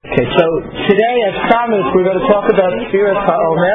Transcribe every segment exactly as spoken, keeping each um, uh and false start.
Okay, so today as promised we're going to talk about Sfiras HaOmer,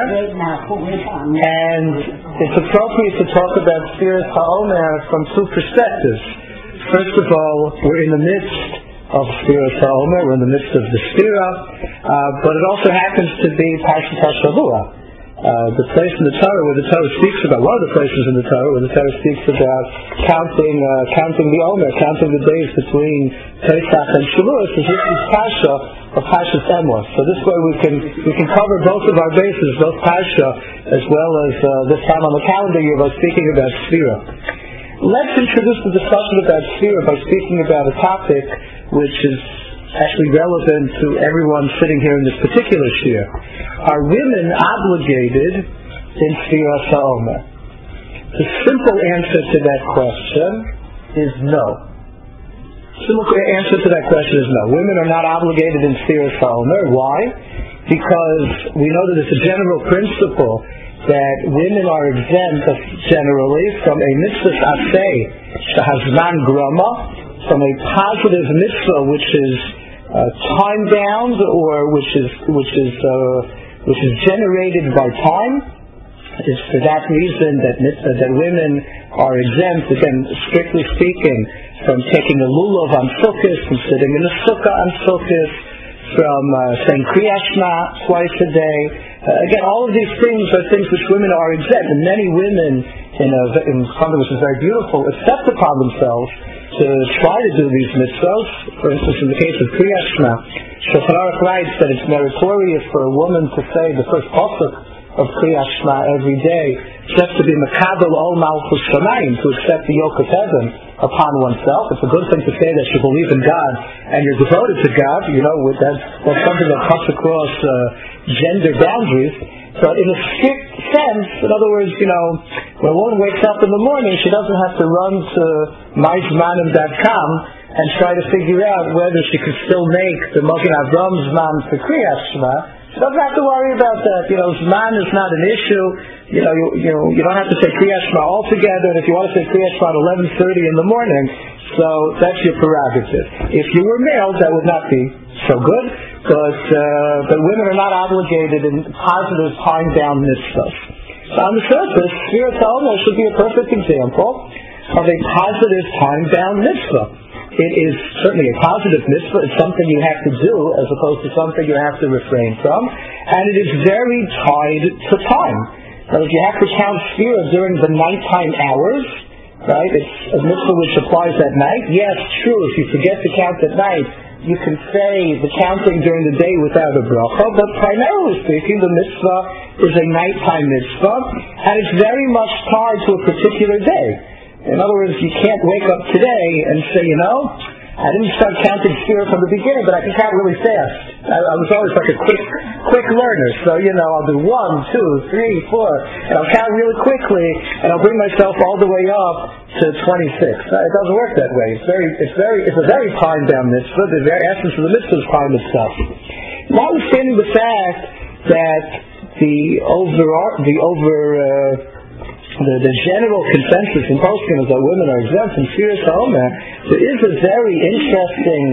and it's appropriate to talk about Sfiras HaOmer from two perspectives. First of all, we're in the midst of Sfiras HaOmer, we're in the midst of the Sfira, uh, but it also happens to be Parshat HaShavua. Uh, the place in the Torah where the Torah speaks about, one of the places in the Torah where the Torah speaks about counting uh, counting the Omer, counting the days between Pesach and Shavuos, is this is Parsha of Parshas Emor. So this way we can we can cover both of our bases, both Parsha as well as uh, this time on the calendar year by speaking about Sfira. Let's introduce the discussion about Sfira by speaking about a topic which is actually relevant to everyone sitting here in this particular shir. Are women obligated in Sfiras HaOmer? The simple answer to that question is no. Simple answer to that question is no. Women are not obligated in Sfiras HaOmer. Why? Because we know that it's a general principle that women are exempt generally from a mitzvah aseh shehazman grama, from a positive mitzvah which is Uh, time bound, or which is which is uh, which is generated by time. It's for that reason that uh, that women are exempt, again, strictly speaking, from taking a lulav on Sukkot, from sitting in a sukkah on Sukkot, from uh, saying Kriyat Shema twice a day. Uh, again, all of these things are things which women are exempt, and many women, in, a, in something which is very beautiful, accept upon themselves to try to do these mitzvahs. For instance, in the case of Kriyat Shema, Shulchan Aruch writes that it's meritorious for a woman to say the first pasuk of Kriyat Shema every day, just to be Makabel Ol Malchus Shamayim, to accept the yoke of heaven upon oneself. It's a good thing to say that you believe in God and you're devoted to God. You know, with that, that's something that cuts across uh, gender boundaries. But in a strict sense, in other words, you know, when a woman wakes up in the morning, she doesn't have to run to my zmanim dot com and try to figure out whether she could still make the Mogen Avram Zman for Kriyat Shema. She doesn't have to worry about that. You know, Zman is not an issue. You know, you, you know, you don't have to say Kriyat Shema altogether. And if you want to say Kriyat Shema at eleven thirty in the morning, so that's your prerogative. If you were male, that would not be so good. But uh, but women are not obligated in positive time-bound mitzvahs. So on the surface, Sfiras HaOmer should be a perfect example of a positive time-bound mitzvah. It is certainly a positive mitzvah. It's something you have to do as opposed to something you have to refrain from. And it is very tied to time. So if you have to count Sfira during the nighttime hours, right, it's a mitzvah which applies at night. Yes, true, if you forget to count at night, you can say the counting during the day without a bracha, but primarily speaking, the mitzvah is a nighttime mitzvah, and it's very much tied to a particular day. In other words, you can't wake up today and say, you know, I didn't start counting Sfira from the beginning, but I can count really fast. I, I was always like a quick quick learner, so, you know, I'll do one, two, three, four, and I'll count really quickly, and I'll bring myself all the way up to twenty-six. Uh, it doesn't work that way. It's very, it's very, it's a very time-bound mitzvah. The very essence of the mitzvah is time itself. Notwithstanding the fact that the over, the over, uh, The, the general consensus in poskim is that women are exempt from Sfiras HaOmer, there is a very interesting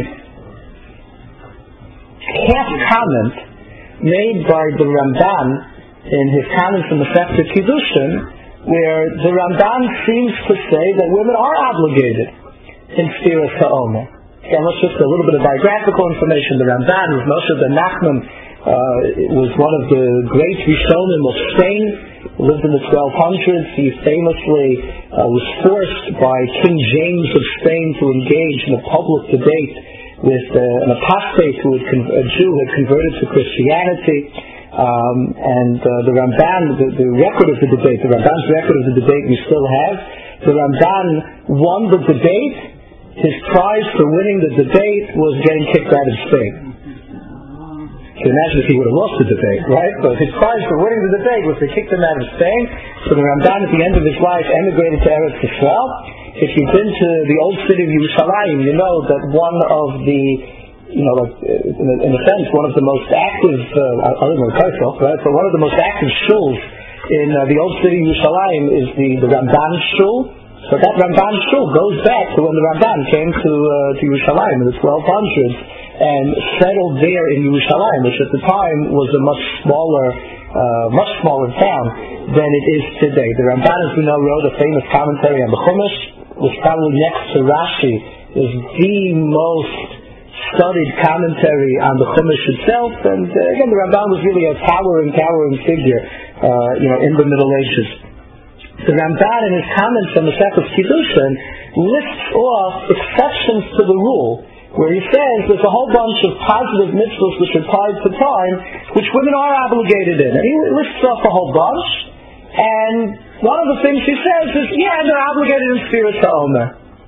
half comment made by the Ramban in his comments on the Masechta Kiddushin, where the Ramban seems to say that women are obligated in Sfiras HaOmer. And let's just a little bit of biographical information. The Ramban was Moshe ben Nachman, uh, was one of the great Rishonim of Spain. Lived in the twelve hundreds. He famously uh, was forced by King James of Spain to engage in a public debate with uh, an apostate who had con- a Jew who had converted to Christianity. Um, and uh, the Ramban, the, the record of the debate, the Ramban's record of the debate we still have. The Ramban won the debate. His prize for winning the debate was getting kicked out of Spain. You can imagine if he would have lost the debate, right? But his prize for winning the debate was they kicked him out of Spain. So the Ramban at the end of his life emigrated to Eretz Yisrael. If you've been to the old city of Yerushalayim, you know that one of the, you know, like, in, a, in a sense, one of the most active, uh, other than Kaisel, right? But one of the most active shuls in uh, the old city of Yerushalayim is the, the Ramban shul. So that Ramban shul goes back to when the Ramban came to uh, to Yerushalayim in the twelve hundreds. and settled there in Yerushalayim, which at the time was a much smaller, uh, much smaller town than it is today. The Ramban, as we know, wrote a famous commentary on the Chumash, which probably next to Rashi is the most studied commentary on the Chumash itself. And uh, again, the Ramban was really a towering, towering figure, uh, you know, in the Middle Ages. The Ramban, in his comments on the Masechtas Kiddushin, lists off exceptions to the rule, where he says there's a whole bunch of positive mitzvahs which are tied to time, which women are obligated in. And he lists off a whole bunch, and one of the things he says is, yeah, they're obligated in Sfiras HaOmer.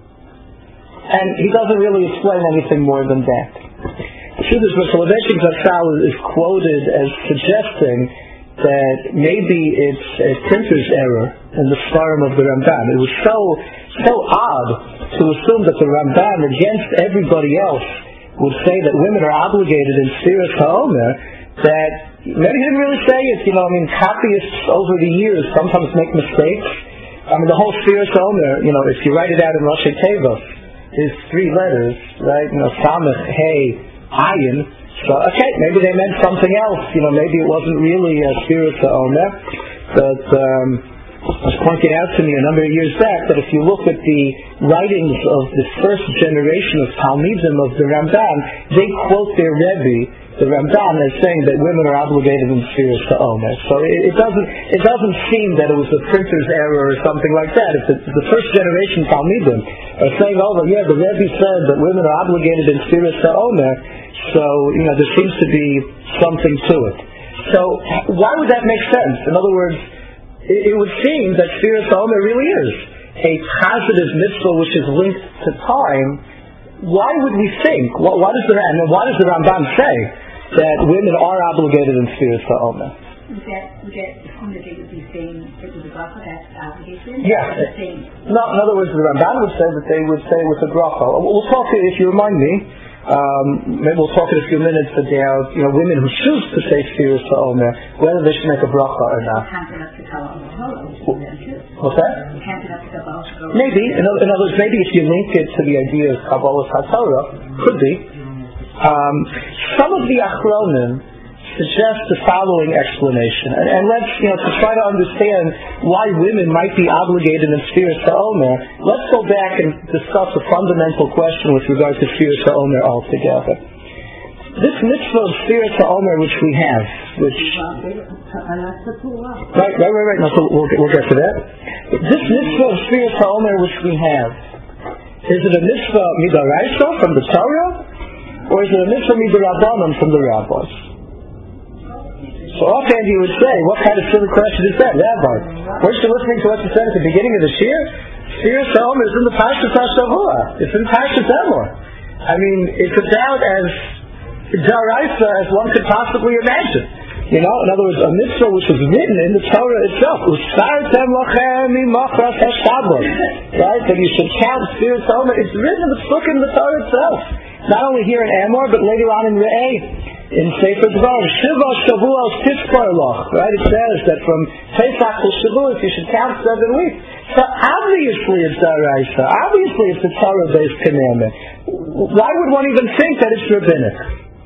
And he doesn't really explain anything more than that. The truth is, Mister Soloveitchik Zatzal is quoted as suggesting that maybe it's a printer's error in the Sfarim of the Ramban. It was so so odd to assume that the Ramban, against everybody else, would say that women are obligated in Sfiras HaOmer, that maybe he didn't really say it. You know, I mean, copyists over the years sometimes make mistakes. I mean, the whole Sfiras HaOmer, you know, if you write it out in Rashi Tevos, is three letters, right? You know, Samech, Hey, Ayin. So, okay, maybe they meant something else. You know, maybe it wasn't really a Sfiras HaOmer. But um, it was pointed out to me a number of years back that if you look at the writings of the first generation of Talmidim of the Ramban, they quote their Rebbe, the Ramban, as saying that women are obligated in Sfiras HaOmer. So it, it doesn't it doesn't seem that it was a printer's error or something like that. If the, the first generation Talmidim are saying, oh, well, yeah, the Rebbe said that women are obligated in Sfiras HaOmer, so, you know, there seems to be something to it. So why would that make sense? In other words, it, it would seem that Sfiras HaOmer really is a positive mitzvah which is linked to time. Why would we think? What, what is the, I mean, why does the Ramban say that women are obligated in Sfiras HaOmer? Would that, would that accommodate with the same, that was a bracha, that's obligation? Yeah. The same. No, in other words, the Ramban would say that they would say it was a bracha. We'll talk, if you remind me, Um, maybe we'll talk in a few minutes about, you know, women who choose to say Sfiras HaOmer, whether they should make a bracha or not. What's that? Maybe. In other, in other words, maybe if you link it to the idea of Kabbalah HaTorah, could be. Um, some of the Achronim suggest the following explanation, and, and let's, you know, to try to understand why women might be obligated in Sfiras HaOmer, let's go back and discuss a fundamental question with regard to Sfiras HaOmer altogether. This mitzvah of Sfiras HaOmer which we have, which... Right, right, right, right, no, so we'll, we'll get to that. This mitzvah of Sfiras HaOmer which we have, is it a mitzvah midaraisa from the Torah, or is it a mitzvah midarabbanan from the rabbis? So offhand you would say, what kind of silly question is that, Rabbi? Weren't you listening to what you said at the beginning of the Shir? Sfiras HaOmer is in the Parshas HaShavua. It's in Parshas Emor. I mean, it's about as daraisa as one could possibly imagine. You know, in other words, a mitzvah which was written in the Torah itself. Usartem lachem imachras hashabot. Right? That you should count Sfiras HaOmer. It's written in the book in the Torah itself. Not only here in Emor, but later on in Re'eh. In Sefer Dvarim, Shiva Shavuos Tispar Loch, right? It says that from Pesach to Shavuos you should count seven weeks. So obviously it's daraisa. Obviously it's a Torah-based commandment. Why would one even think that it's rabbinic?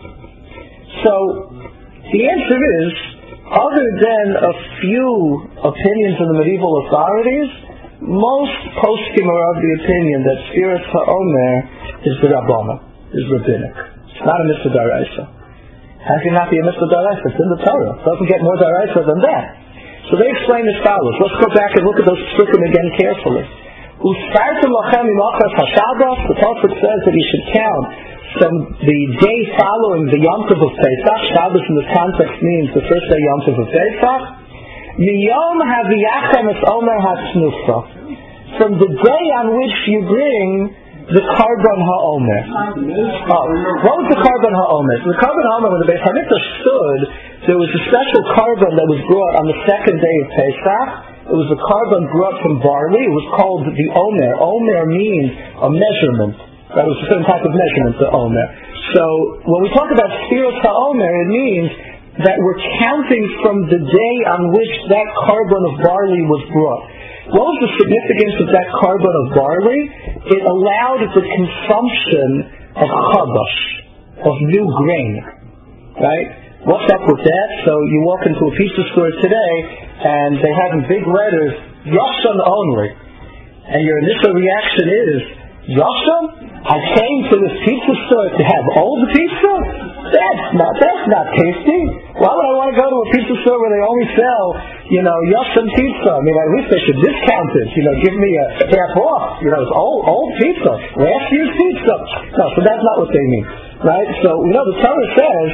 So the answer is, other than a few opinions of the medieval authorities, most poskim are of the opinion that Sfiras HaOmer is the Rabbana, is rabbinic. It's not a mitzvah daraisa. How can it not be a mitzvah daraisa? It's in the Torah. It doesn't get more daraisa than that. So they explain as follows. Let's go back and look at those psukim again carefully. Ustartem lachem imachras hashabos. The Pasuk says that you should count from the day following the Yom Tov of Pesach. Shabbos in this context means the first day Yom Tov of Pesach. Miyom haviyachem es omer hatznufa. From the day on which you bring the Karban HaOmer. Oh, what was the Karban HaOmer? So the Karban HaOmer, when the Beis HaMikdash stood, there was a special Karban that was brought on the second day of Pesach. It was a Karban brought from barley. It was called the Omer. Omer means a measurement. That was a certain type of measurement, the Omer. So when we talk about Sfiras HaOmer, it means that we're counting from the day on which that Karban of barley was brought. What was the significance of that Karban of barley? It allowed the consumption of chabash. of new grain, right? What's up with that? So you walk into a pizza store today, and they have in big letters, Yosem only. And your initial reaction is, Yosem? I came to this pizza store to have old pizza? That's not, that's not tasty. Why would I want to go to a pizza store where they only sell, you know, Yosem pizza? I mean, at least they should discount it. You know, give me a half off. You know, it's old, old pizza. Last year's pizza. No, so that's not what they mean. Right? So, you know, the Torah says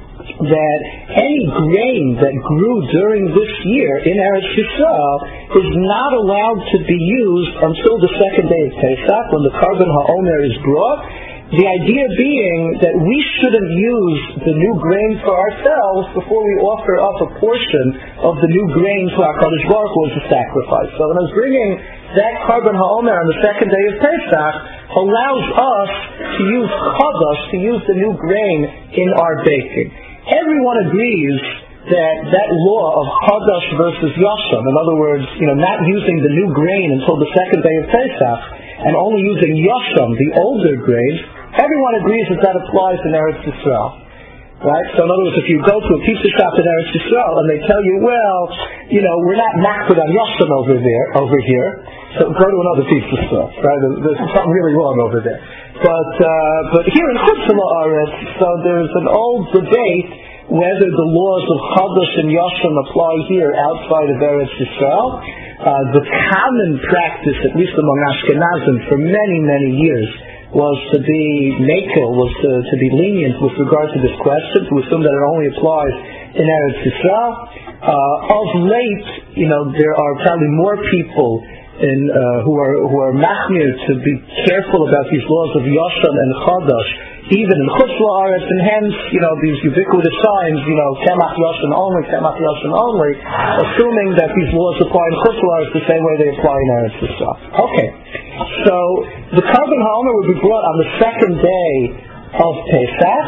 that any grain that grew during this year in Eretz Yisrael is not allowed to be used until the second day of Pesach, when the Karban HaOmer is brought. The idea being that we shouldn't use the new grain for ourselves before we offer up a portion of the new grain to our Kadosh Baruch Hu as a sacrifice. So when I was bringing that Karban HaOmer on the second day of Pesach, allows us to use Kadosh, to use the new grain in our baking. Everyone agrees that that law of Kadosh versus Yosem, in other words, you know, not using the new grain until the second day of Pesach, and only using Yosem, the older grain, everyone agrees that that applies in Eretz Yisrael. Right? So in other words, if you go to a pizza shop in Eretz Yisrael and they tell you, well, you know, we're not makbid on Yosem over there, over here, so go to another pizza store. Right? There's something really wrong over there. But uh, but here in Chutz La'aretz, so there's an old debate whether the laws of Kadosh and Yosem apply here outside of Eretz Yisrael. Uh, the common practice, at least among Ashkenazim, for many, many years, was to be makel, was to, to be lenient with regard to this question, to assume that it only applies in Eretz Yisrael. Uh, of late, you know, there are probably more people in, uh, who are who are machmir to be careful about these laws of Yosem and Kadosh, even in Chutz La'aretz, and hence, you know, these ubiquitous signs, you know, Kemach Yosem only, Kemach Yosem only, assuming that these laws apply in Chutz La'aretz the same way they apply in Eretz Yisrael. Okay, so the Karban HaOmer would be brought on the second day of Pesach,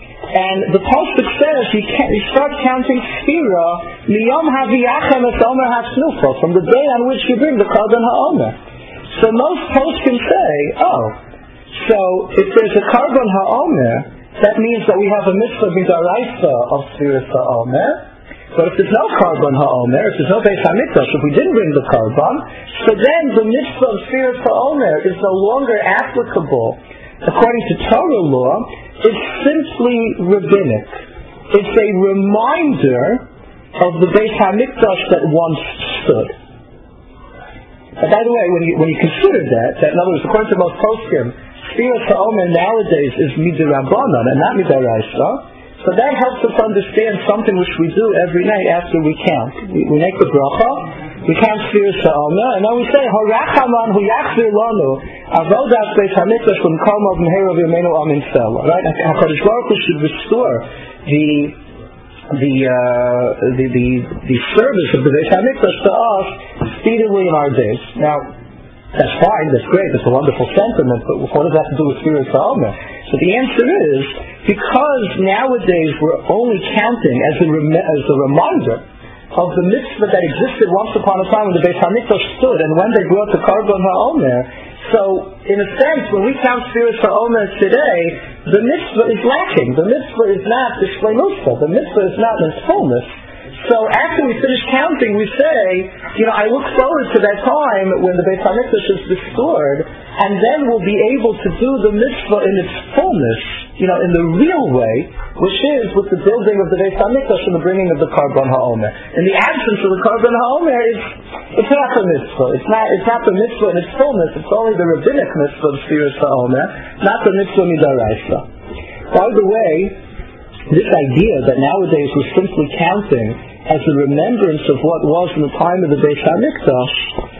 and the pasuk says you, can't, you start counting Sfira miyom haviyachem es Omer hasnufa, from the day on which you bring the Karban HaOmer. So most posts can say, oh, so if there's a Karban HaOmer, that means that we have a mitzvah midaraisa of Sfira HaOmer. But if there's no Karban HaOmer, if there's no Beis HaMikdash, if we didn't bring the Karban, so then the mitzvah of Sfira HaOmer is no longer applicable according to Torah law. It's simply rabbinic. It's a reminder of the Beis HaMikdash that once stood. And by the way, when you when you consider that, that in other words, according to most poskim, Sfira HaOmer nowadays is midrabanan and not midaraisa. So that helps us understand something which we do every night after we count. We, we make the bracha, we count Sfira HaOmer, and then we say, Harachaman hu yachzir lanu avodas Beis HaMikdash v'mkamav mehera v'yamenu amin sela. Right? HaKadosh Baruch Hu should restore the the, uh, the the the service of the Beis HaMikdash to us speedily in our days. Now, that's fine, that's great, that's a wonderful sentiment, but what does that have to do with Sfira HaOmer? So the answer is, because nowadays we're only counting as a, rem- as a reminder of the mitzvah that existed once upon a time when the Beis HaMikdash stood and when they brought the Karban HaOmer. So, in a sense, when we count Sfira HaOmer today, the mitzvah is lacking. The mitzvah is not the shleimusa. The mitzvah is not in its fullness. So after we finish counting, we say, you know, I look forward to that time when the Beis HaMikdash is restored, and then we'll be able to do the mitzvah in its fullness, you know, in the real way, which is with the building of the Beis HaMikdash and the bringing of the Karban HaOmer. In the absence of the Karban HaOmer, it's, it's not the mitzvah. It's not, it's not the mitzvah in its fullness. It's only the rabbinic mitzvah of Sfira HaOmer, not the mitzvah midaraisa. By the way, this idea that nowadays we're simply counting as a remembrance of what was in the time of the Beis HaMikdash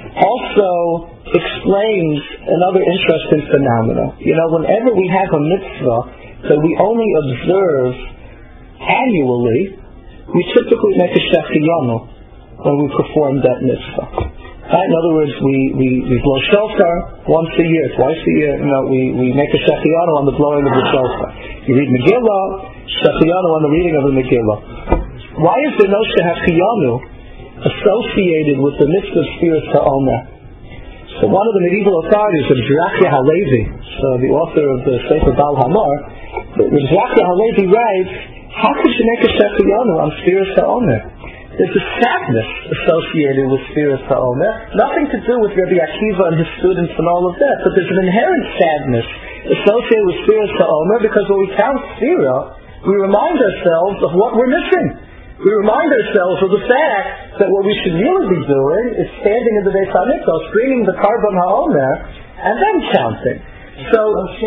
also explains another interesting phenomenon. You know, whenever we have a mitzvah that we only observe annually, we typically make a shechiyanu when we perform that mitzvah. Right? In other words, we, we, we blow shofar once a year, twice a year. You know, we, we make a shechiyanu on the blowing of the shofar. You read Megillah, shechiyanu on the reading of the Megillah. Why is there no shechiyanu associated with the mitzvah of Sfira HaOmer? So one of the medieval authorities, Rabbi Zerachia Halevi, so the author of the Sefer Baal Hamor, Zachariah Halevi writes, how could you make a Shechiyanu on Sfiras HaOmer? There's a sadness associated with Sfiras HaOmer, nothing to do with Rabbi Akiva and his students and all of that, but there's an inherent sadness associated with Sfiras HaOmer because when we count Sfira, we remind ourselves of what we're missing. We remind ourselves of the fact that what we should really be doing is standing in the Beis HaMikdash, bringing the Karban HaOmer, and then counting. So,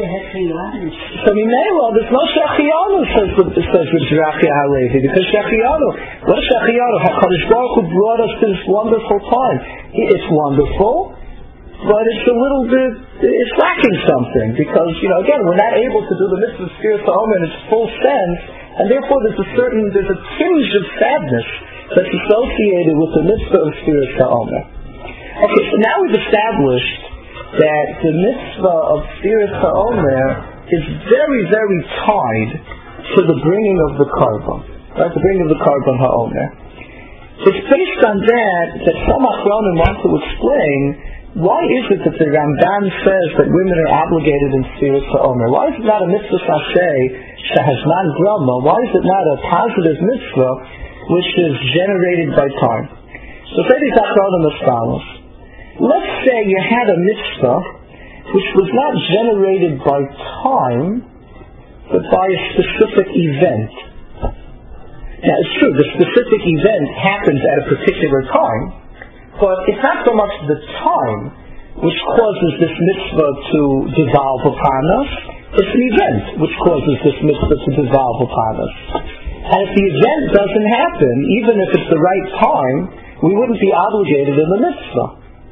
so Minela, there's no Shechiyanu, says says with Zachariah Halevi, because Shechiyanu, what is Shechiyanu? HaKadosh Baruch Hu brought us to this wonderful time. It's wonderful, but it's a little bit, it's lacking something, because, you know, again, we're not able to do the mitzvah of Sfiras HaOmer in its full sense, and therefore there's a certain, there's a tinge of sadness that's associated with the mitzvah of Sfiras HaOmer. Okay, so now we've established that the mitzvah of Sfiras HaOmer is very, very tied to the bringing of the Karban, right? The bringing of the Karban HaOmer. It's based on that that some Achronim want to explain why is it that the Ramban says that women are obligated in Sfiras HaOmer. Why is it not a mitzvah saseh shehazman grama? Why is it not a positive mitzvah which is generated by time? So say these Achronim as follows. Let's say you had a mitzvah which was not generated by time, but by a specific event. Now it's true, the specific event happens at a particular time, but it's not so much the time which causes this mitzvah to devolve upon us, it's the event which causes this mitzvah to devolve upon us. And if the event doesn't happen, even if it's the right time, we wouldn't be obligated in the mitzvah.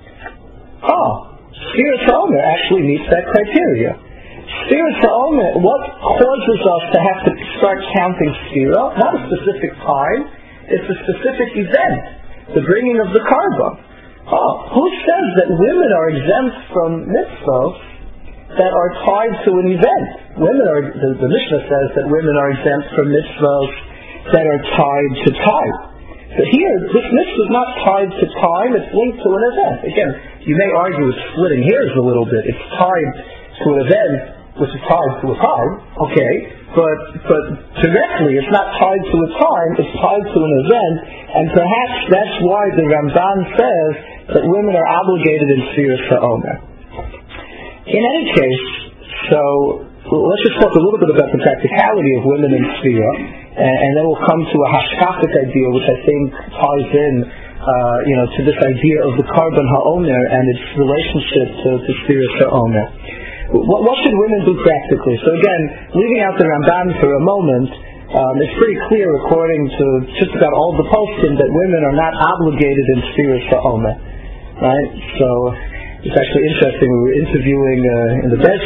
Oh, Sfiras HaOmer actually meets that criteria. Sfiras HaOmer, what causes us to have to start counting Sfira? Not a specific time, it's a specific event, the bringing of the Karban. Oh, who says that women are exempt from mitzvahs that are tied to an event? Women are, the, the Mishnah says that women are exempt from mitzvahs that are tied to time. But here, this mitzvah is not tied to time, it's linked to an event. Again, you may argue it's splitting hairs a little bit. It's tied to an event which is tied to a time, okay, but but directly it's not tied to a time, it's tied to an event, and perhaps that's why the Ramban says that women are obligated in Sfiras HaOmer. In any case, so let's just talk a little bit about the practicality of women in Sfira, and, and then we'll come to a hashkafic idea which I think ties in Uh, you know, to this idea of the Karban HaOmer and its relationship to, to Sfiras HaOmer. What, what should women do practically? So again, leaving out the Ramban for a moment, um, it's pretty clear according to just about all the poskim that women are not obligated in Sfiras HaOmer. Right? So it's actually interesting, we were interviewing uh, in the bed.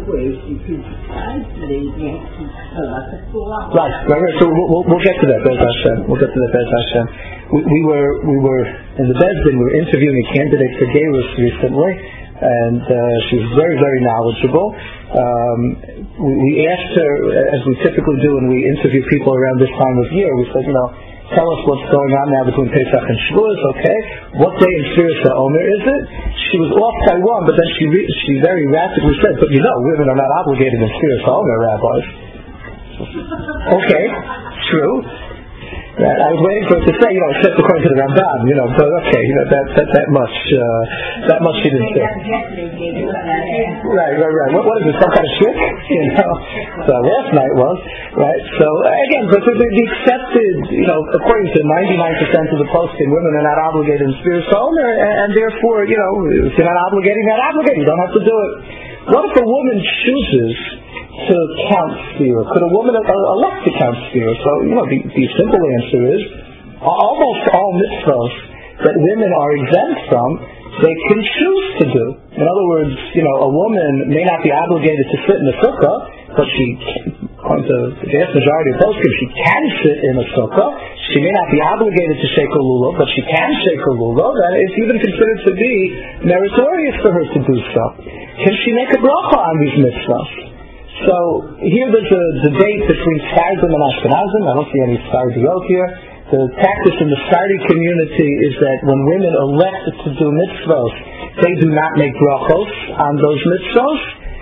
Right, right, right. So we'll, we'll, we'll get to that, Bez Hashem. We'll get to that, Bez Hashem. We, we were we were in the Bezdin, we were interviewing a candidate for Gerus recently, and uh, she was very, very knowledgeable. Um, we, we asked her, as we typically do when we interview people around this time of year, we said, you know, tell us what's going on now between Pesach and Shavuos, okay? What day in Sfiras HaOmer is it? She was off by one, but then she re- she very rapidly said, but you know, women are not obligated in Sfiras HaOmer, rabbis. Okay, true. Right. I was waiting for it to say, you know, except according to the Ramban, you know, but okay, you know, that that, that much, uh, that much she didn't say. Right, right, right. What, what is it, some kind of trick? You know, so last night was, right, so again, but the, the accepted, you know, according to ninety-nine percent of the posting, women are not obligated in Sfiras HaOmer, and, and therefore, you know, if you're not obligated, you're not obligated, you don't have to do it. What if a woman chooses to count Sfira? Could a woman elect to count Sfira? So, you know, the, the simple answer is almost all mitzvahs that women are exempt from, they can choose to do. In other words, you know, a woman may not be obligated to sit in a sukkah, but she, according to the vast majority of poskim, she can sit in a sukkah. She may not be obligated to shake a lulav, but she can shake a lulav, and it's even considered to be meritorious for her to do so. Can she make a bracha on these mitzvahs? So here there's a debate between Sfardim and Ashkenazim. I don't see any Sfardiot here. The practice in the Sephardi community is that when women elect to do mitzvahs, they do not make brachos on those mitzvahs.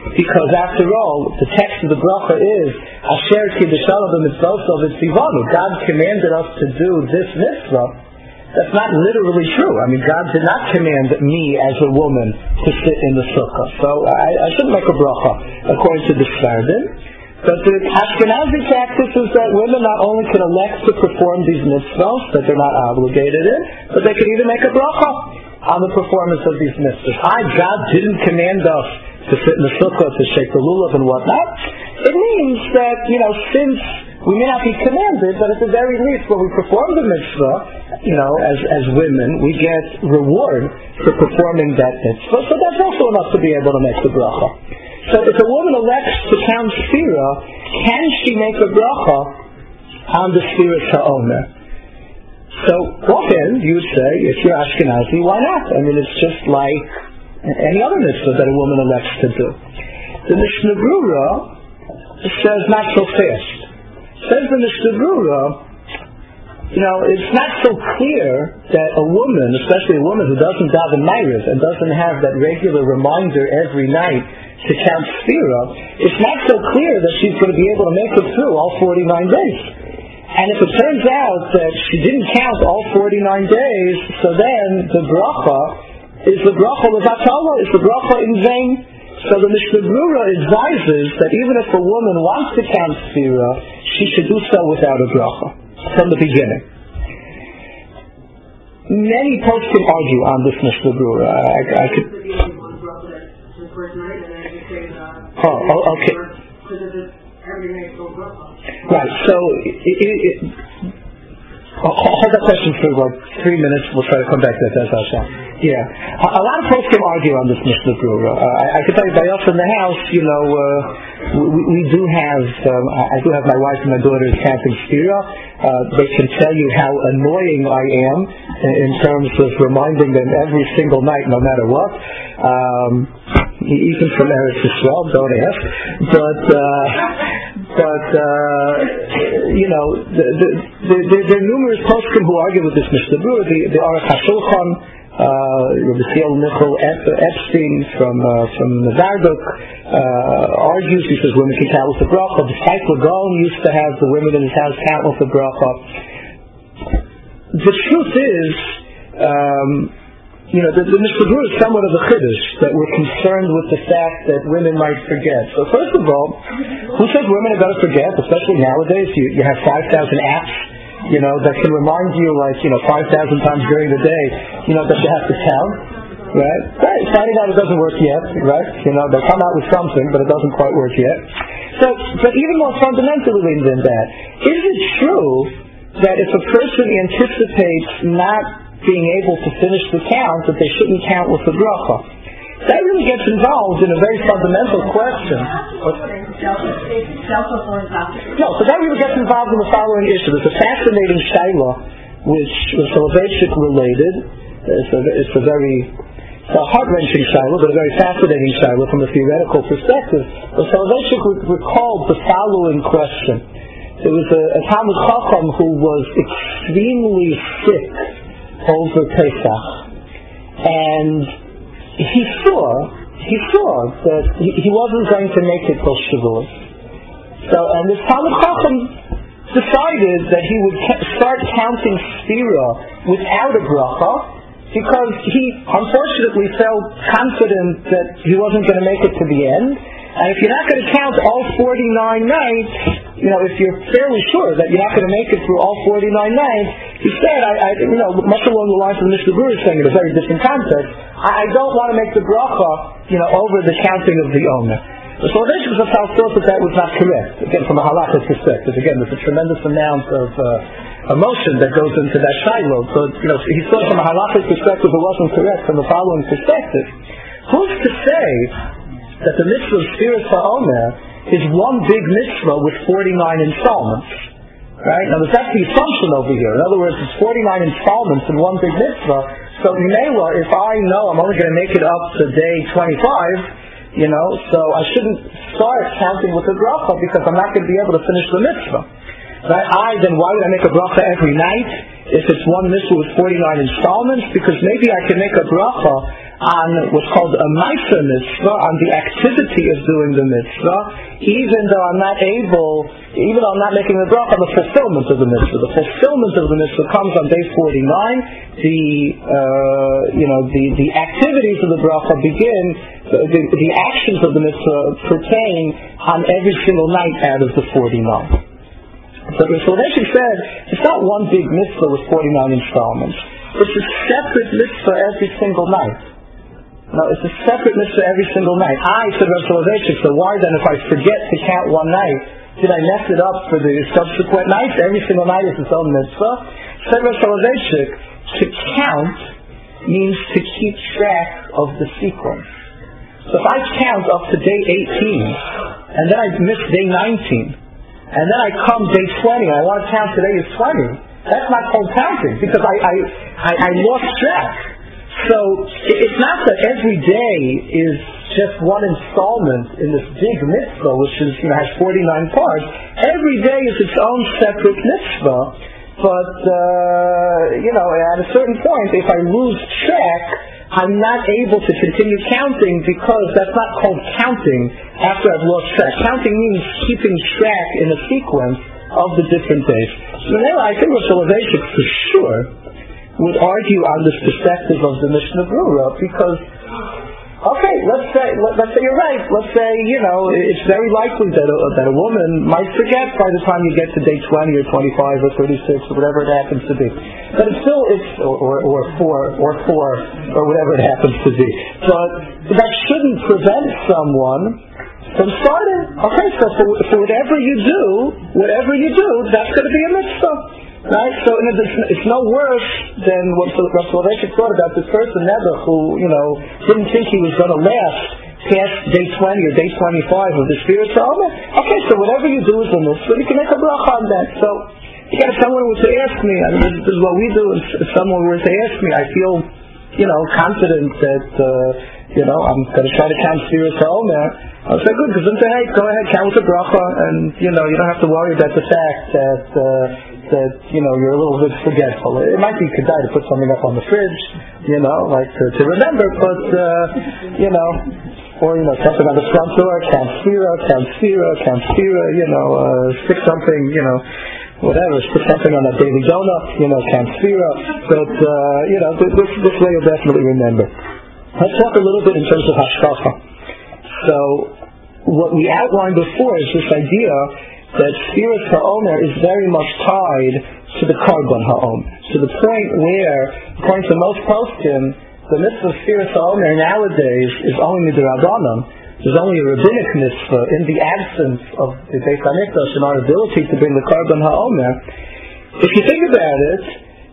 Because after all, the text of the bracha is Asher Kiddushav b'mitzvosov v'tzivanu. God commanded us to do this mitzvah. That's not literally true. I mean, God did not command me as a woman to sit in the sukkah. So I, I shouldn't make a bracha according to the Sfardim. But the Ashkenazi practice is that women not only can elect to perform these mitzvahs that they're not obligated in, but they can even make a bracha on the performance of these mitzvahs. I, God didn't command us to sit in the sukkah, to shake the lulav and whatnot. It means that, you know, since we may not be commanded, but at the very least when we perform the mitzvah, you know, as, as women, we get reward for performing that mitzvah. So that's also enough to be able to make the bracha. So if a woman elects to count sphira, can she make a bracha on the sphira ha'omer? So often you would say, if you're Ashkenazi, why not? I mean, it's just like any other mitzvah that a woman elects to do. The Mishnah Brura says not so fast. Says the Mishnah Brura, you know, it's not so clear that a woman, especially a woman who doesn't daven Ma'ariv and doesn't have that regular reminder every night to count sphira, it's not so clear that she's going to be able to make it through all forty-nine days. And if it turns out that she didn't count all forty-nine days, so then the bracha is the bracha levatala, is the bracha in vain. So the Mishnah Brura advises that even if a woman wants to count sphira, she should do so without a bracha from the beginning. Many posts can argue on this Mishnah Brura. I, I could. Oh, oh, okay. Right. So, it, it, it, hold that question for about three minutes. We'll try to come back to that. That's our Yeah. A, a lot of folks can argue on this Mishnah Brura. Uh, I, I can tell you, by us in the house, you know, uh, we, we do have. Um, I do have my wife and my daughter counting sphira. Uh, they can tell you how annoying I am in, in terms of reminding them every single night, no matter what. Um, even from Eretz Yisrael, don't ask. But. Uh, But, uh, you know, the, the, the, the, there are numerous poskim who argue with this Mishnah Brura. The, the Aruch HaShulchan, uh, Rabbi Thiel Michal Epstein from uh, from Nazarduk, uh, argues, he says women can count with the bracha. The Tzadok Gaon used to have the women in his house count with the bracha. The truth is, um, you know, the, the Mishnah Brura is somewhat of a chiddush that we're concerned with the fact that women might forget. So first of all, who says women are going to forget? Especially nowadays, you, you have five thousand apps, you know, that can remind you, like, you know, five thousand times during the day, you know, that you have to count, right? Right, finding out it doesn't work yet, right? You know, they come out with something, but it doesn't quite work yet. So, but even more fundamentally than that, is it true that if a person anticipates not being able to finish the count, that they shouldn't count with the bracha? That really gets involved in a very fundamental question. No, so that really gets involved in the following issue. There's a fascinating shaila which was Soloveitchik related. It's a, it's a very it's a heart-wrenching shaila, but a very fascinating shaila from a theoretical perspective. But Soloveitchik recalled the following question. There was a, a Talmud Chacham who was extremely sick over Pesach, and he saw he saw that he, he wasn't going to make it till Shavuot. So, and this Talmud Chacham decided that he would ca- start counting sphira without a bracha, because he unfortunately felt confident that he wasn't going to make it to the end. And if you're not going to count all forty-nine nights, you know, if you're fairly sure that you're not going to make it through all forty-nine nights, he said, I, I, you know, much along the lines of the Mishnah Brura saying in a very different context, I, I don't want to make the bracha, you know, over the counting of the Omer. The Soloveitchik thought that that was not correct. Again, from a halachic perspective, again, there's a tremendous amount of uh, emotion that goes into that shiloh. So, you know, he thought from a halachic perspective it wasn't correct. From the following perspective, who's to say that the mitzvah of Sfiras HaOmer is one big mitzvah with forty-nine installments? Right? Now, that's the assumption over here. In other words, it's forty-nine installments in one big mitzvah. So, Mela, if I know I'm only going to make it up to day twenty-five, you know, so I shouldn't start counting with the bracha because I'm not going to be able to finish the mitzvah. Right? I, then why would I make a bracha every night if it's one mitzvah with forty-nine installments? Because maybe I can make a bracha on what's called a Ma'aser mitzvah, on the activity of doing the mitzvah, even though I'm not able, even though I'm not making the bracha, the fulfillment of the mitzvah. The fulfillment of the mitzvah comes on day forty-nine. The uh, you know the, the activities of the bracha begin. The, the, the actions of the mitzvah pertain on every single night out of the forty-nine. So the Soloveitchik said it's not one big mitzvah with forty-nine installments. It's a separate mitzvah every single night. No, it's a separate mitzvah every single night. I said Rav Soloveitchik, so why then if I forget to count one night, did I mess it up for the subsequent nights? Every single night is its own mitzvah. Said Rav Soloveitchik, to count means to keep track of the sequence. So if I count up to day eighteen, and then I miss day nineteen, and then I come day twenty, and I want to count today as twenty, that's not called counting, because I, I, I, I lost track. So it's not that every day is just one installment in this big mitzvah, which is, you know, has forty-nine parts. Every day is its own separate mitzvah, but uh, you know, at a certain point, if I lose track, I'm not able to continue counting, because that's not called counting after I've lost track. Counting means keeping track in a sequence of the different days. So now I think Rosh Soloveitchik for sure would argue on this perspective of the Mishnah Brura, because, okay, let's say let, let's say you're right. Let's say, you know, it's very likely that a, that a woman might forget by the time you get to day twenty or twenty-five or thirty-six or whatever it happens to be. But it's still it's or or four or four or whatever it happens to be. But that shouldn't prevent someone from starting. Okay, so for, for whatever you do, whatever you do, that's going to be a mitzvah. Right, so it's, it's no worse than what Rav Soloveitchik thought about this person, Nebuch, who, you know, didn't think he was going to last past day twenty or day twenty-five of the Spirit Omer. Okay, so whatever you do is a mitzvah, you can make a bracha on that. So, you got someone were to ask me, I mean, this is what we do, if someone were to ask me, I feel, you know, confident that, uh, you know, I'm going to try to count Spirit Omer. I'll say, good, because then say, hey, go ahead, count with the bracha, and, you know, you don't have to worry about the fact that, uh, that, you know, you're a little bit forgetful. It might be kedai to put something up on the fridge, you know, like to, to remember, but, uh, you know, or, you know, something on the front door, count sphira, count sphira, count sphira, you know, uh, stick something, you know, whatever, stick something on a daily donut, you know, count sphira, but, uh, you know, this, this way you'll definitely remember. Let's talk a little bit in terms of hashkafa. So, what we outlined before is this idea that Sfiras HaOmer is very much tied to the Karban HaOmer, to the point where, according to most poskim, the mitzvah of Sfiras HaOmer nowadays is only midrabanan. There's only a rabbinic mitzvah in the absence of the Beis HaMikdash and our ability to bring the Karban HaOmer. If you think about it,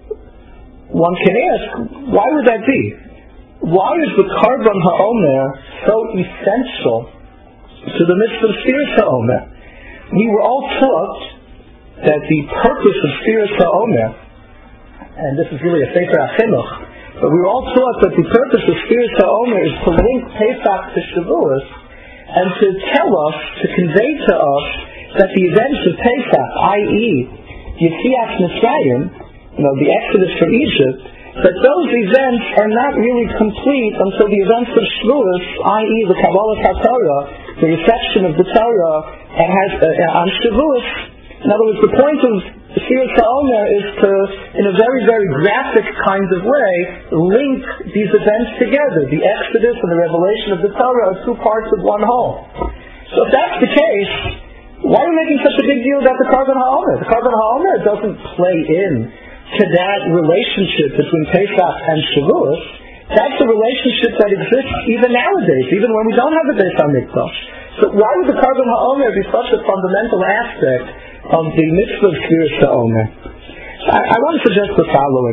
one can ask, why would that be? Why is the Karban HaOmer so essential to the mitzvah of Sfiras HaOmer? We were all taught that the purpose of Sfiras HaOmer, and this is really a Sefer HaChinuch, but we were all taught that the purpose of Sfiras HaOmer is to link Pesach to Shavuos, and to tell us, to convey to us, that the events of Pesach, that is, Yetzias Mitzrayim, you know, the Exodus from Egypt, that those events are not really complete until the events of Shavuos, that is, the Kabbalah HaTorah, the reception of the Torah, and has uh, on Shavuos. In other words, the point of Sfiras HaOmer is to, in a very, very graphic kind of way, link these events together. The Exodus and the revelation of the Torah are two parts of one whole. So if that's the case, why are we making such a big deal about the Karban HaOmer? The Karban HaOmer doesn't play in to that relationship between Pesach and Shavuos. That's a relationship that exists even nowadays, even when we don't have the Beis HaMikdash. So why would the Karban HaOmer be such a fundamental aspect of the mitzvah of Sfiras HaOmer? I, I want to suggest the following.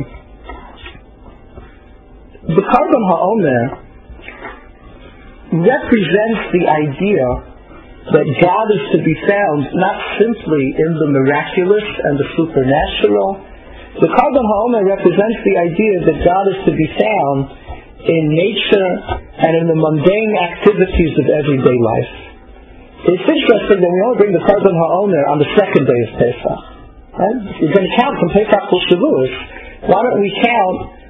The Karban HaOmer represents the idea that God is to be found not simply in the miraculous and the supernatural. The Karban HaOmer represents the idea that God is to be found in nature and in the mundane activities of everyday life. It's interesting that we only bring the Karban HaOmer on the second day of Pesach. Right? If you're going to count from Pesach till Shavuos, why don't we count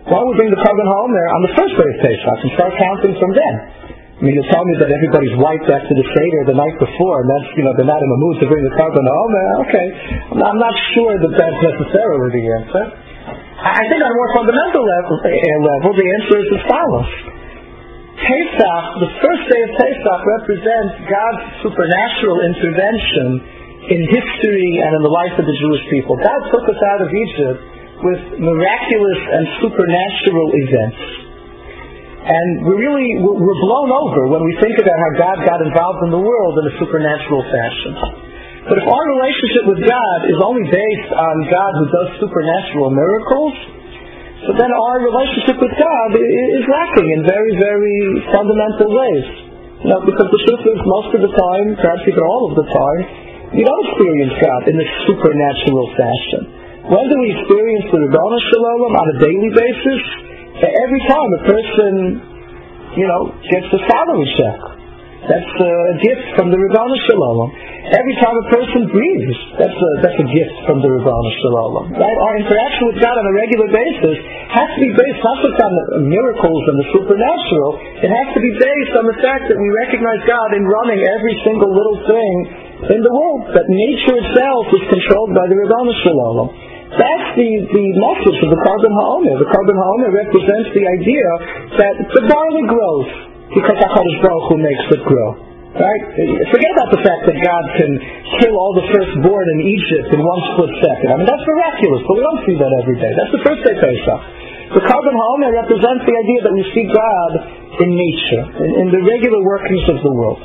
Why don't we bring the Korban HaOmer on the first day of Pesach and start counting from then? I mean, you tell me that everybody's wiped after the Seder the night before, and that's, you know, they're not in the mood to bring the Korban HaOmer. Okay, I'm not sure that that's necessarily the answer. I think on a more fundamental level, level the answer is as follows. Pesach, the first day of Pesach, represents God's supernatural intervention in history and in the life of the Jewish people. God took us out of Egypt with miraculous and supernatural events. And we really, we're blown over when we think about how God got involved in the world in a supernatural fashion. But if our relationship with God is only based on God who does supernatural miracles, so then our relationship with God is lacking in very, very fundamental ways. You know, because the truth is, most of the time, perhaps even all of the time, we don't experience God in a supernatural fashion. When do we experience the Ribono Shel Olam on a daily basis? Every time a person, you know, gets a salary check. That's a gift from the Ribono Shel Olam. Every time a person breathes, that's a, that's a gift from the Ribono Shel Olam. Right? Our interaction with God on a regular basis has to be based not just on the miracles and the supernatural, it has to be based on the fact that we recognize God in running every single little thing in the world, that nature itself is controlled by the Ribono Shel Olam. That's the, the message of the Korban HaOmer. The Korban HaOmer represents the idea that the barley grows because HaKadosh Baruch Hu makes it grow. Right? Forget about the fact that God can kill all the firstborn in Egypt in one split second. I mean, that's miraculous, but we don't see that every day. That's the first day Pesach. The Korban HaOmer represents the idea that we see God in nature, in, in the regular workings of the world.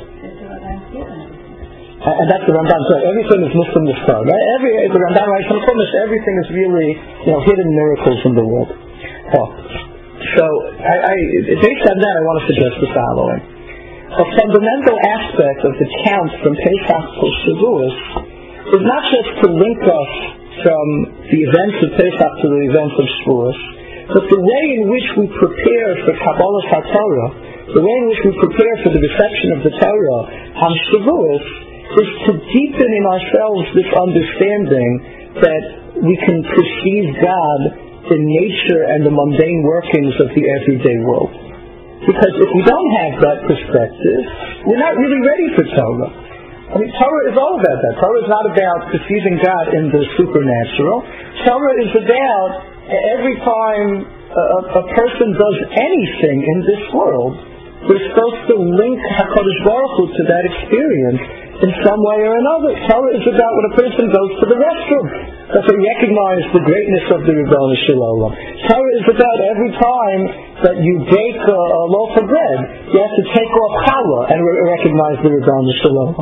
And that's the Ramban. So everything is Muslim Nistar. Right? Every the Ramban writes on Chumash, everything is really, you know, hidden miracles in the world. Oh. So, I, I, based on that, I want to suggest the following. A fundamental aspect of the count from Pesach to Shavuos is not just to link us from the events of Pesach to the events of Shavuos, but the way in which we prepare for Kabbalah HaTorah, the way in which we prepare for the reception of the Torah on Shavuos, is to deepen in ourselves this understanding that we can perceive God in nature and the mundane workings of the everyday world. Because if we don't have that perspective, we're not really ready for Torah. I mean, Torah is all about that. Torah is not about perceiving God in the supernatural. Torah is about every time a, a person does anything in this world, we're supposed to link HaKadosh Baruch Hu to that experience in some way or another. Torah is about when a person goes to the restroom, that they recognize the greatness of the Ribono Shel Olam. Torah is about every time that you bake a, a loaf of bread, you have to take off challah and re- recognize the Ribono Shel Olam.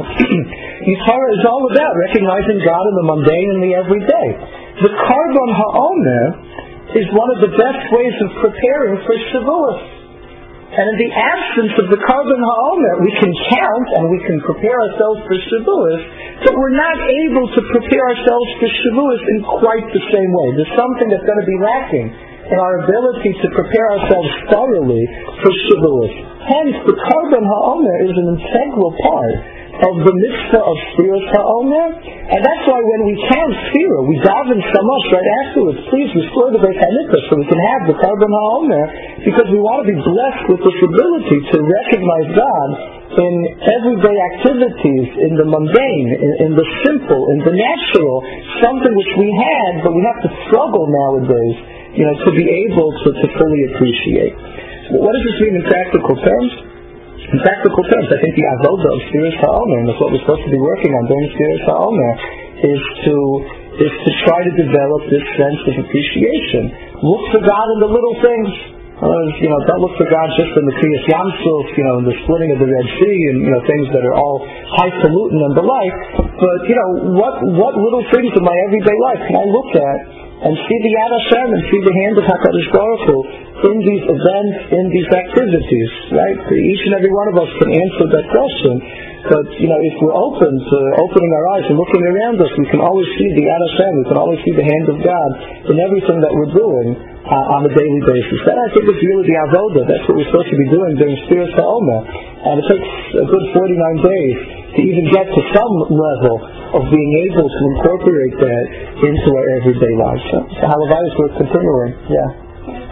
Torah is all about recognizing God in the mundane and the everyday. The Korban HaOmer is one of the best ways of preparing for Shavuos. And in the absence of the Korban HaOmer, we can count and we can prepare ourselves for Shavuos, but we're not able to prepare ourselves for Shavuos in quite the same way. There's something that's going to be lacking in our ability to prepare ourselves thoroughly for Shavuos. Hence, the Korban HaOmer is an integral part of the mitzvah of Sfiras HaOmer, and that's why when we count Sfira, we daven so much right afterwards, please restore the Beit HaMikdash so we can have the Korban HaOmer, because we want to be blessed with this ability to recognize God in everyday activities, in the mundane, in, in the simple, in the natural, something which we had, but we have to struggle nowadays, you know, to be able to, to fully appreciate. What does this mean in practical terms? In practical terms, I think the avodah of Sfiras HaOmer, and that's what we're supposed to be working on during Sfiras HaOmer, is to is to try to develop this sense of appreciation. Look for God in the little things. Uh, you know, don't look for God just in the Kriyas Yam Suf, you know, in the splitting of the Red Sea, and you know, things that are all highfalutin and the like. But you know, what what little things in my everyday life can I look at and see the Yad Hashem and see the hand of HaKadosh Baruch Hu in these events, in these activities, right? Each and every one of us can answer that question. But, you know, if we're open to opening our eyes and looking around us, we can always see the Yad Hashem, we can always see the hand of God in everything that we're doing uh, on a daily basis. That, I think, is really the avodah. That's what we're supposed to be doing during Sfiras HaOmer. And it takes a good forty-nine days to even get to some level of being able to incorporate that into our everyday lives. So, so Halavai is worth continuing. Yeah.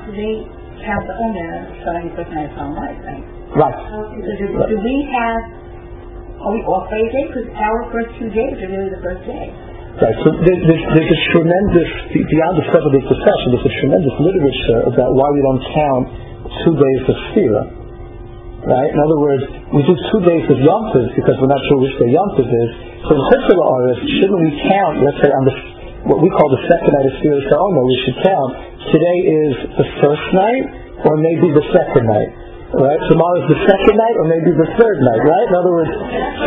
So they count the Omer starting the first night of Shalom Light, right? Right. So do, do we have, are we off by a day? Because our first two days are really the first day. Right, so there's, there's, there's a tremendous, beyond the scope of this discussion, there's a tremendous literature about why we don't count two days of Sefira. Right? In other words, we do two days of Yom Tov because we're not sure which day Yom Tov is. So in Chutz La'aretz, shouldn't we count, let's say on the, what we call the second night of Sefira Sa'omer, we should count, today is the first night, or maybe the second night. Right? Tomorrow is the second night, or maybe the third night, right? In other words, so,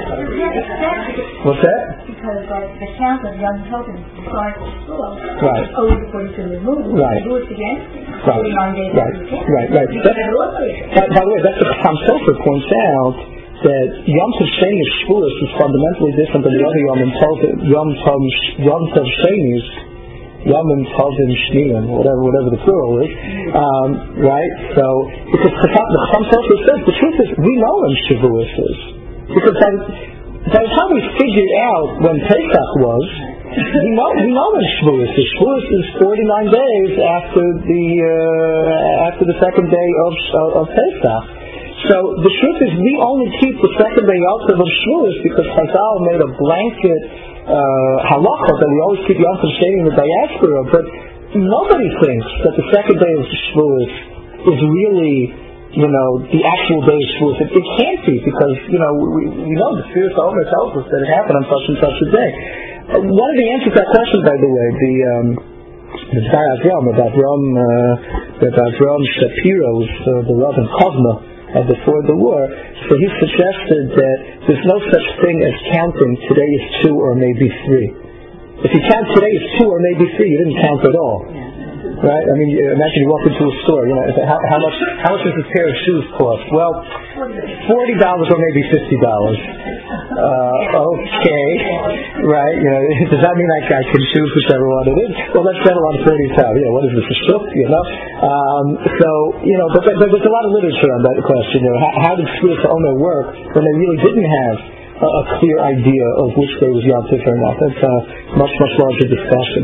what's that? Because uh, the count of Yom Tov and start of school right. is always according to the moon. Right. We do it again. Right. Right. Right. Right. By, by the way, that's what Chaim Sofer points out, that Yom Tov Sheni of Shavuos is fundamentally different than the other Yom Tov Yom Tov Yom Tov Shenis, Yom Tovim Shniim, whatever whatever the plural is, um, right? So because the Chaim Sofer says the truth is we know when Shavuos is, because by, by the time we figured out when Pesach was, we know we know when Shavuos is. Shavuos is forty-nine days after the uh, after the second day of of Pesach. So the truth is, we only keep the second day Yom Tov of Shavuos because Chazal made a blanket uh, halacha that we always keep Yom Tov Sheni in the diaspora. But nobody thinks that the second day of Shavuos is really, you know, the actual day of Shavuos. It, it can't be because, you know, we, we know the Sefira Sa'omer tells us that it happened on such and such a day. Uh, one of the answers to that question, by the way, the um, the Tzar Avram, about Avram, uh, about Avram Shapiro's, uh, the Rav in Kozma, Uh, before the war, so he suggested that there's no such thing as counting today is two or maybe three. If you count today is two or maybe three, you didn't count at all. Right? I mean, imagine you walk into a store, you know, how, how much how much does a pair of shoes cost? Well, forty dollars or maybe fifty dollars. Uh, okay. Right? You know, does that mean I, I can choose whichever one it is? Well, let's settle on thirty pounds. Yeah, what is this, a shuk, you know? Um, so, you know, but, but there's a lot of literature on that question. You know, how, how did Sefira Sa'omer work when they really didn't have a, a clear idea of which day was Yom Tov or not? That's a much, much larger discussion.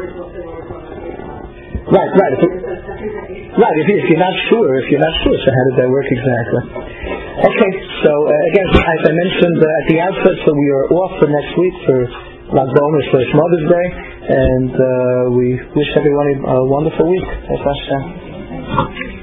Right, right. If it, right, if, if you're not sure, if you're not sure, so how did that work exactly? Okay, so uh, again, as I mentioned uh, at the outset, so we are off for next week for Lag BaOmer slash Mother's Day, and uh, we wish everyone a wonderful week. That's